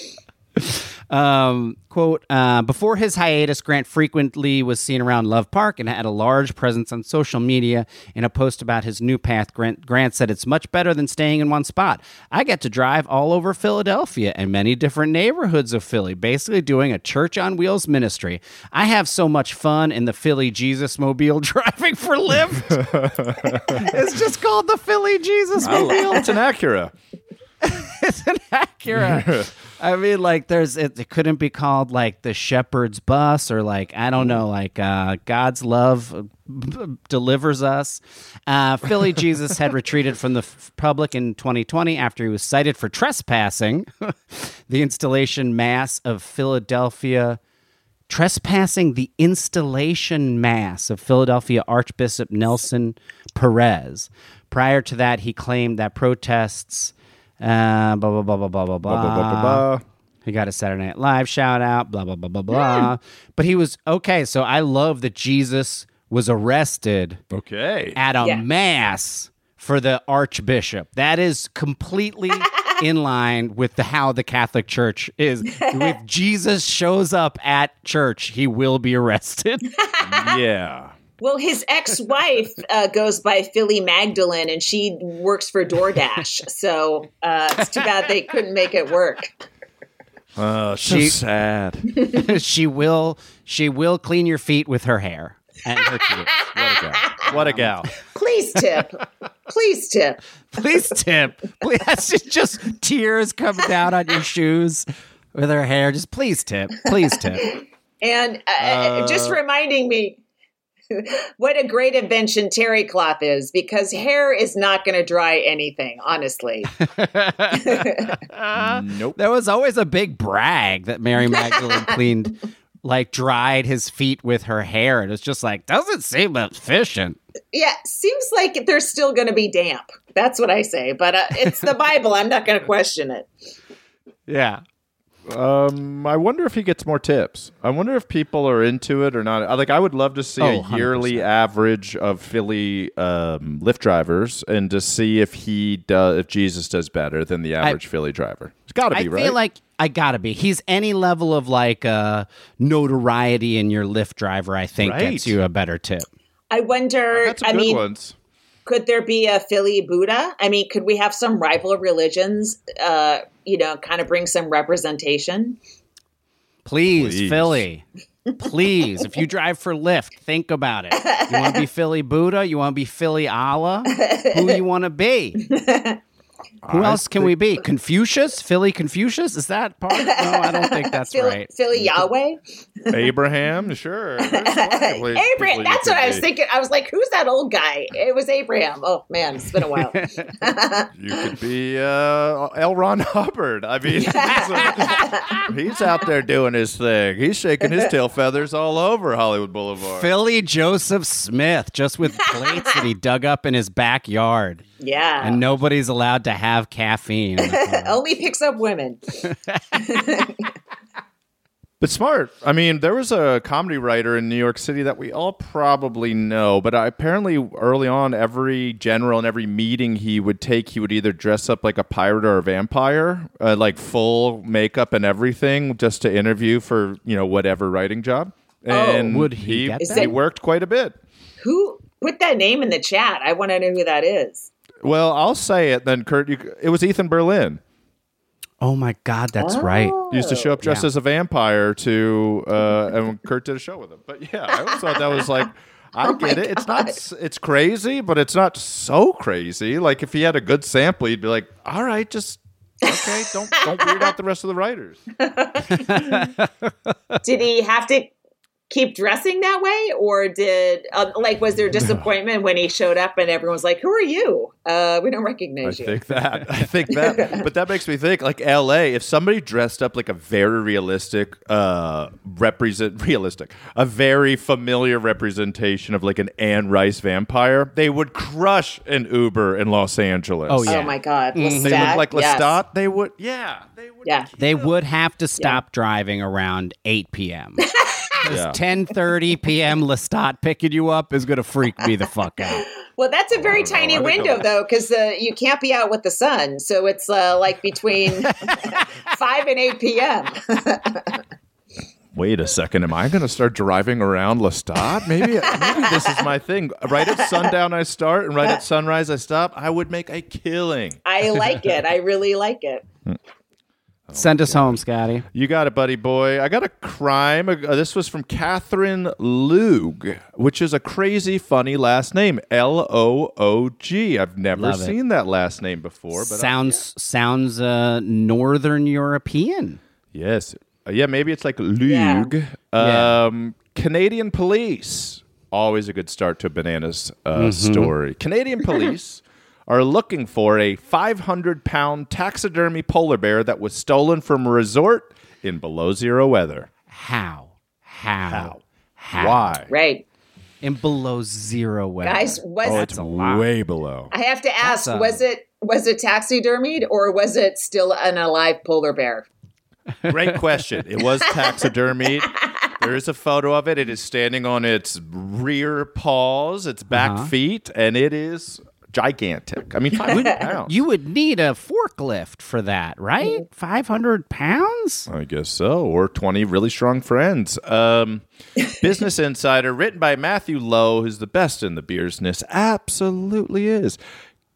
Um, quote, uh, before his hiatus, Grant frequently was seen around Love Park and had a large presence on social media. In a post about his new path, Grant, Grant said, it's much better than staying in one spot. I get to drive all over Philadelphia and many different neighborhoods of Philly, basically doing a church on wheels ministry. I have so much fun in the Philly Jesus Mobile driving for Lyft. It's just called the Philly Jesus Mobile. It's an Acura. It's an Acura. I mean, like, there's it, it couldn't be called like the Shepherd's Bus or like I don't know, like uh, God's love b- delivers us. Uh, Philly Jesus had retreated from the f- public in twenty twenty after he was cited for trespassing the installation mass of Philadelphia. Trespassing the installation mass of Philadelphia Archbishop Nelson Perez. Prior to that, he claimed that protests. Uh, blah, blah, blah, blah, blah, blah, blah. Blah, blah, blah, blah. He got a Saturday Night Live shout out, blah, blah, blah, blah, blah. But he was, okay, so I love that Jesus was arrested Okay. at a Yeah. mass for the Archbishop. That is completely in line with the how the Catholic Church is. If Jesus shows up at church, he will be arrested. Yeah. Well, his ex-wife uh, goes by Philly Magdalene, and she works for DoorDash. So uh, it's too bad they couldn't make it work. Oh, so She- sad. she will she will clean your feet with her hair and her teeth. What a gal. What a gal. Please tip. Please tip. Please tip. Please, that's just, just tears coming down on your shoes with her hair. Just please tip. Please tip. And uh, uh, just reminding me what a great invention terry cloth is, because hair is not going to dry anything, honestly. Nope. There was always a big brag that Mary Magdalene cleaned, like dried his feet with her hair. And it's just like, doesn't seem efficient. Yeah, seems like they're still going to be damp. That's what I say. But uh, it's the Bible. I'm not going to question it. Yeah. Um, I wonder if he gets more tips. I wonder if people are into it or not. Like, I would love to see Oh, a one hundred yearly percent. average of Philly um, Lyft drivers, and to see if he does, if Jesus does better than the average Philly driver. It's got to I be, right? feel like I gotta be. He's any level of like uh, notoriety in your Lyft driver, I think, Right. gets you a better tip. I wonder, That's some I good mean, ones. could there be a Philly Buddha? I mean, could we have some rival religions, uh, you know, kind of bring some representation? Please, Please. Philly. Please, if you drive for Lyft, think about it. You want to be Philly Buddha? You want to be Philly Allah? Who you want to be? Who I else can we be? Confucius? Philly Confucius? Is that part? No, I don't think that's Phil- right. Philly Yahweh? Abraham, sure. There's plenty of places people Abraham. you That's could what I was be. thinking. I was like, who's that old guy? It was Abraham. Oh, man, it's been a while. You could be uh, L. Ron Hubbard. I mean, he's, uh, he's out there doing his thing. He's shaking his tail feathers all over Hollywood Boulevard. Philly Joseph Smith, just with plates that he dug up in his backyard. Yeah. And nobody's allowed to have caffeine. in the car. Only picks up women. But smart. I mean, there was a comedy writer in New York City that we all probably know, but I, apparently early on, every general and every meeting he would take, he would either dress up like a pirate or a vampire, uh, like full makeup and everything, just to interview for, you know, whatever writing job. And would he he, get that? he worked quite a bit. Who put that name in the chat? I want to know who that is. Well, I'll say it then, Kurt. You, it was Ethan Berlin. Oh my God, that's right. He used to show up dressed Yeah. as a vampire to, uh, and Kurt did a show with him. But yeah, I always thought that was like, I Oh get my it. It's God. not, s- it's crazy, but it's not so crazy. Like if he had a good sample, he'd be like, all right, just okay, don't don't weird out the rest of the writers. Did he have to keep dressing that way, or did uh, like was there disappointment when he showed up and everyone was like, "Who are you? Uh, we don't I recognize you." think that. I think that. But that makes me think, like L A, if somebody dressed up like a very realistic, uh, represent realistic, a very familiar representation of like an Anne Rice vampire, they would crush an Uber in Los Angeles. Oh, yeah. Oh my God, They Lestat, look like yes. Lestat. They would, yeah, they would. Yeah. They would have to stop driving around eight p.m. Yeah. ten thirty p.m. Lestat picking you up is going to freak me the fuck out. Well, that's a very I don't know. tiny I think window, I'm- though, because uh, you can't be out with the sun. So it's uh, like between five and eight p.m. Wait a second. Am I going to start driving around Lestat? Maybe, maybe this is my thing. Right at sundown, I start, and right at sunrise, I stop. I would make a killing. I like it. I really like it. Send us home, Scotty. You got it, buddy boy. I got a crime. Uh, this was from Catherine Loog, which is a crazy, funny last name. L O O G. I've never Love it. seen that last name before. But I- sounds sounds uh, Northern European. yes. Uh, yeah, maybe it's like Loog. Yeah. Um, Canadian police. Always a good start to a Bananas uh, story. Canadian police are looking for a five hundred pound taxidermy polar bear that was stolen from a resort in below zero weather. How? How? How? How? Why? Right. In below zero weather. Guys, was Oh, That's it's a lot. way below. I have to ask, That's a- was it was it taxidermied or was it still an alive polar bear? Great question. It was taxidermied. There is a photo of it. It is standing on its rear paws, its back Uh-huh. feet, and it is gigantic. I mean, five hundred pounds. You would need a forklift for that, right? five hundred pounds? I guess so, or twenty really strong friends. Um, Business Insider, written by Matthew Lowe, who's the best in the business, absolutely is.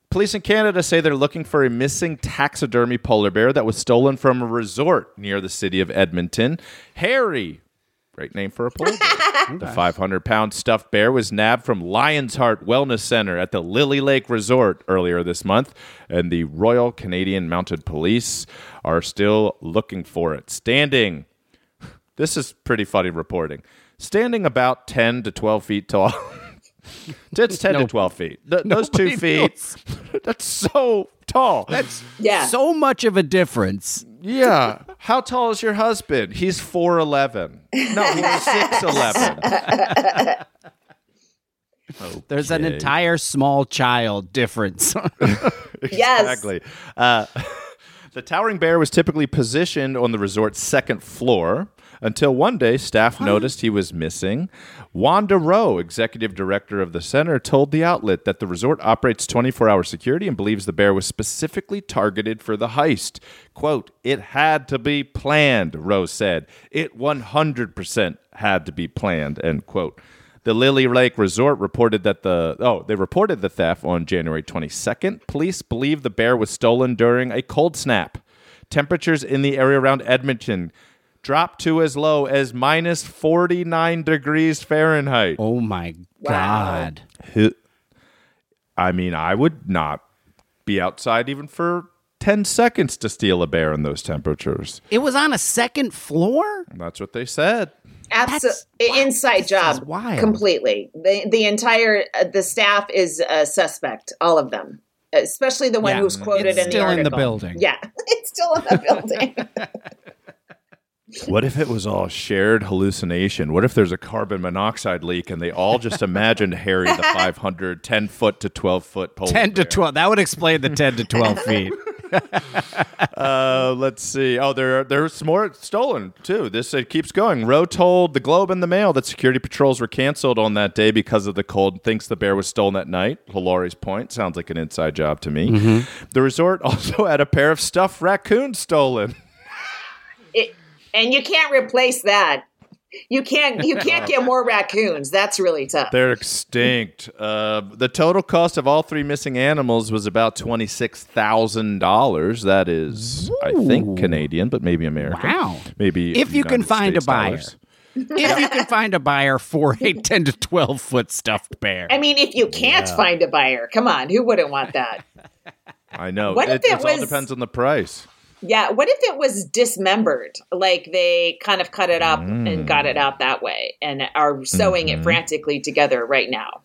Police in Canada say they're looking for a missing taxidermy polar bear that was stolen from a resort near the city of Edmonton. Harry. Great name for a polar bear. The five hundred pound stuffed bear was nabbed from Lion's Heart Wellness Center at the Lily Lake Resort earlier this month, and the Royal Canadian Mounted Police are still looking for it. Standing, this is pretty funny reporting, standing about ten to twelve feet tall. It's ten no, to twelve feet. Th- those two feet, that's so tall. That's yeah. so much of a difference. Yeah. How tall is your husband? He's four eleven. No, he's six eleven. Okay. There's an entire small child difference. Exactly. Yes. Uh, the towering bear was typically positioned on the resort's second floor until one day staff noticed he was missing. Wanda Rowe, executive director of the center, told the outlet that the resort operates twenty-four hour security and believes the bear was specifically targeted for the heist. Quote, "It had to be planned," Rowe said. "It one hundred percent had to be planned," end quote. The Lily Lake Resort reported that the oh they reported the theft on January twenty-second. Police believe the bear was stolen during a cold snap. Temperatures in the area around Edmonton dropped to as low as minus forty-nine degrees Fahrenheit. Oh my God! I mean, I would not be outside even for ten seconds to steal a bear in those temperatures. It was on a second floor? That's what they said. Absolutely, inside job, completely. The the entire uh, the staff is a suspect, all of them, especially the one yeah. who's quoted it's in the still article. in the building. Yeah, it's still in the building. What if it was all shared hallucination? What if there's a carbon monoxide leak and they all just imagined Harry the five hundred, ten foot to twelve foot polar ten to bear? twelve. That would explain the ten to twelve feet. uh, let's see. Oh, there, there's more stolen, too. This it keeps going. Rowe told the Globe and the Mail that security patrols were canceled on that day because of the cold. Thinks the bear was stolen that night. Hilary's point. Sounds like an inside job to me. Mm-hmm. The resort also had a pair of stuffed raccoons stolen. It, and you can't replace that. You can't you can't get more raccoons. That's really tough. They're extinct. Uh, the total cost of all three missing animals was about twenty-six thousand dollars. That is, Ooh. I think, Canadian, but maybe American. Wow. Maybe if you United can find States a buyer. dollars. If you can find a buyer for a ten to twelve foot stuffed bear. I mean, if you can't yeah. find a buyer, come on, who wouldn't want that? I know. What it, if it, it was, all depends on the price. Yeah, what if it was dismembered? Like they kind of cut it up mm. and got it out that way and are sewing mm-hmm. it frantically together right now.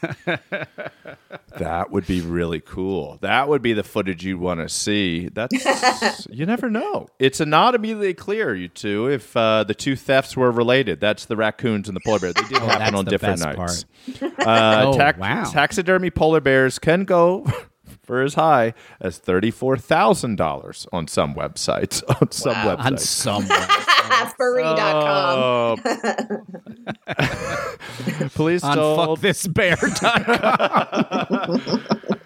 That would be really cool. That would be the footage you want to see. That's you never know. It's not immediately clear, you two, if uh, the two thefts were related. That's the raccoons and the polar bear. They did oh, happen on different nights. Part. Uh, oh, ta- wow. Taxidermy polar bears can go for as high as thirty-four thousand dollars on some websites. On some wow. websites. On some websites. Furry dot com. Oh. Police on told... fuck this bear dot com.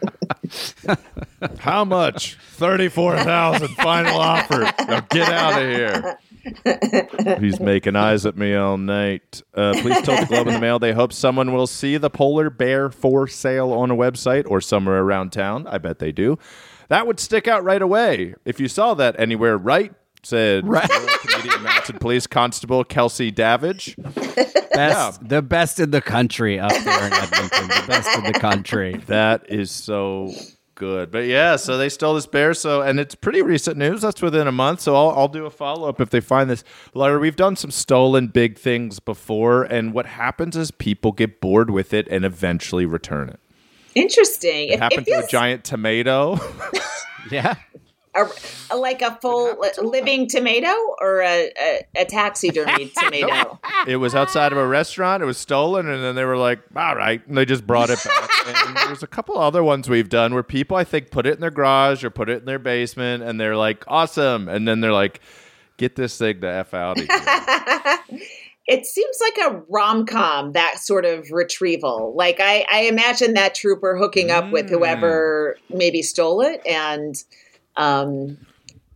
How much? thirty-four thousand dollars final offer. Now get out of here. He's making eyes at me all night. Uh, police told the Globe and the Mail they hope someone will see the polar bear for sale on a website or somewhere around town. I bet they do. That would stick out right away. If you saw that anywhere, right? Said right. Canadian Mounted Police Constable Kelsey Davidge. Best, yeah. The best in the country up there in Edmonton. The best in the country. That is so good. But yeah, so they stole this bear. So, and it's pretty recent news. That's within a month. So I'll, I'll do a follow-up if they find this. Laura, we've done some stolen big things before. And what happens is people get bored with it and eventually return it. Interesting. It if, happened if to a giant tomato. Yeah. A, a, like a full living tomato or a, a, a taxidermy tomato? It was outside of a restaurant. It was stolen, and then they were like, all right, and they just brought it back. And there's a couple other ones we've done where people, I think, put it in their garage or put it in their basement, and they're like, awesome. And then they're like, get this thing the F out of here. It seems like a rom-com, that sort of retrieval. Like, I, I imagine that trooper hooking up mm. with whoever maybe stole it and... Um,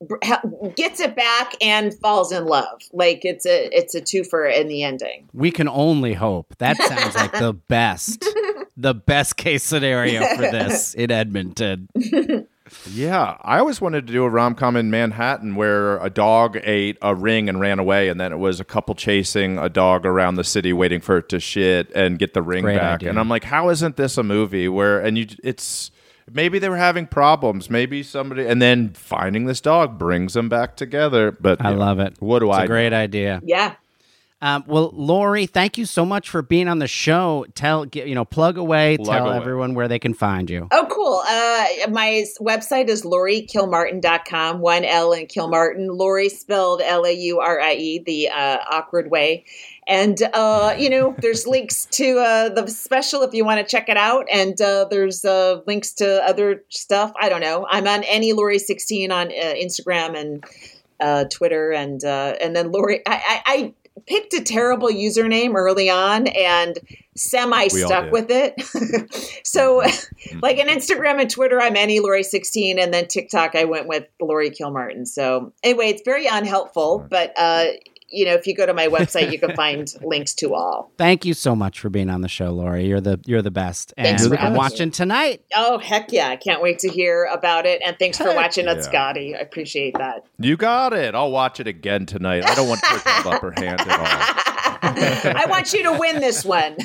gets it back and falls in love. Like it's a it's a twofer in the ending. We can only hope. That sounds like the best, the best case scenario for this in Edmonton. Yeah, I always wanted to do a rom-com in Manhattan where a dog ate a ring and ran away, and then it was a couple chasing a dog around the city waiting for it to shit and get the ring Great back. idea. And I'm like, how isn't this a movie where, and you, it's, maybe they were having problems, maybe somebody, and then finding this dog brings them back together. But I yeah, love it. What do it's I a great know? idea. Yeah. Um, well, Lori, thank you so much for being on the show. Tell, get, you know, plug away, Plug tell away. everyone where they can find you. Oh, cool. Uh, my website is Lori Kilmartin dot com, one L in Kilmartin. Lori spelled L A U R I E, the uh, awkward way. And, uh, you know, there's links to uh, the special if you want to check it out. And uh, there's uh, links to other stuff. I don't know. I'm on Any Lori sixteen on uh, Instagram and uh, Twitter. And uh, and then Lori, I, I, I picked a terrible username early on and semi stuck with it. So like on Instagram and Twitter, I'm Any Lori sixteen, and then TikTok, I went with Lori Kilmartin. So anyway, it's very unhelpful, but uh, you know, if you go to my website, you can find links to all. Thank you so much for being on the show, Lori. You're the you're the best. Thanks and for I'm having watching me. Tonight. Oh, heck yeah. I can't wait to hear about it. And thanks for Heck watching yeah. it, Scotty. I appreciate that. You got it. I'll watch it again tonight. I don't want to have upper hand at all. I want you to win this one.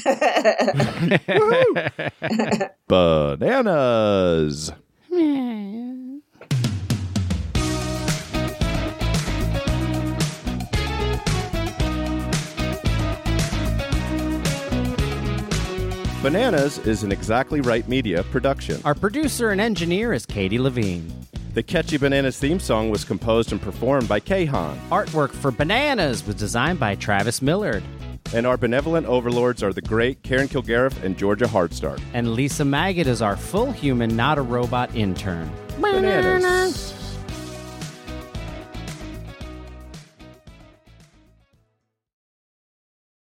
Bananas. Bananas is an Exactly Right Media production. Our producer and engineer is Katie Levine. The catchy Bananas theme song was composed and performed by Kahan. Artwork for Bananas was designed by Travis Millard. And our benevolent overlords are the great Karen Kilgariff and Georgia Hardstark. And Lisa Maggot is our full human, not a robot intern. Bananas.